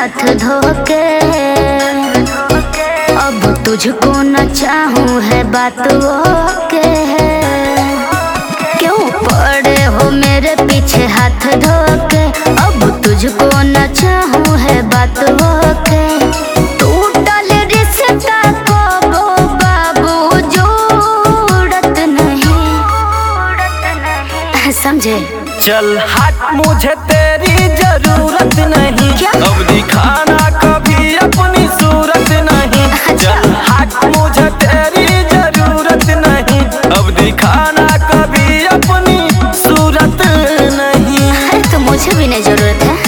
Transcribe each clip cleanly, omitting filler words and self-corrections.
हाथ धोके। अब तुझको न चाहूं है बात वो के है। क्यों पड़े हो मेरे पीछे हाथ धोके। अब तुझको न चाहूं है बात वो के। टूटल रिश्ता को वो बाबू जोड़त नहीं समझे। चल हट मुझे तेरी जरूरत नहीं। क्या? अब दिखाना कभी अपनी सूरत नहीं। चल हट मुझे तेरी जरूरत नहीं। अब दिखाना कभी अपनी सूरत नहीं। अरे तो मुझे भी नहीं जरूरत है।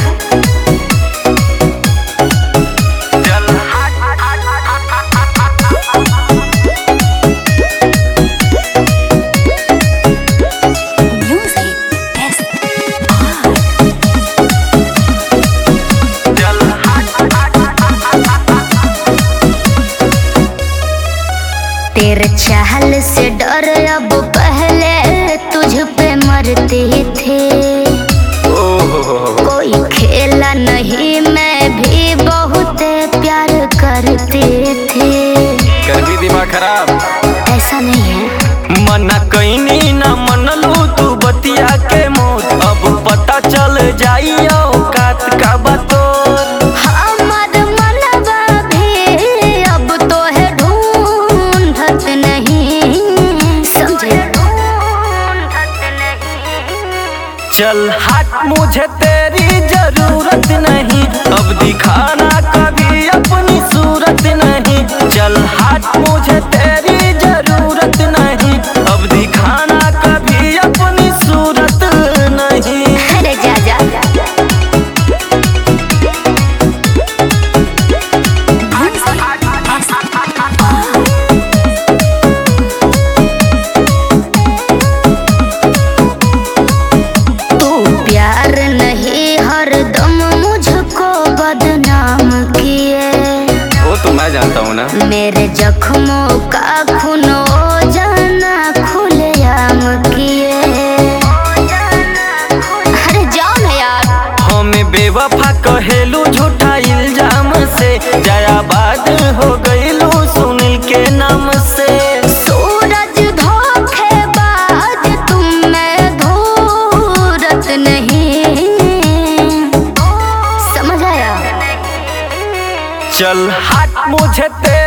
चल तेरे चाल से डर अब पहले तुझ पे मरते थे। कोई खेला नहीं मैं भी बहुत प्यार करते थे। कर भी दिमाग खराब। ऐसा नहीं है। मना कहीं ना मन लू तू बतिया के मौत। अब पता चल जाई औकात का बतौर। हमार मनवा भी अब तो है ढूंढत नहीं समझे। चल हट मुझे तेरी जरूरत नहीं। अब दिखाना कभी अपनी सूरत नहीं। चल हट मुझे तेरी जरूरत नहीं। अब दिखाना कभी अपनी सूरत नहीं। अरे जा जा तू प्यार नहीं हरदम मुझको बदनाम किए। वो तो मैं जानता हूँ ना। मेरे जख्मों का खून ओ जाना खुलेआम किए। अरे जाओ ना यार। हमें बेवफा कहेलू झूठा इल्जाम से। जयाबाद हो गईलू सुनील के नाम से। सूरज धोखेबाज तुम में धूरत नहीं समझ आया। चल हट मुझे तेरी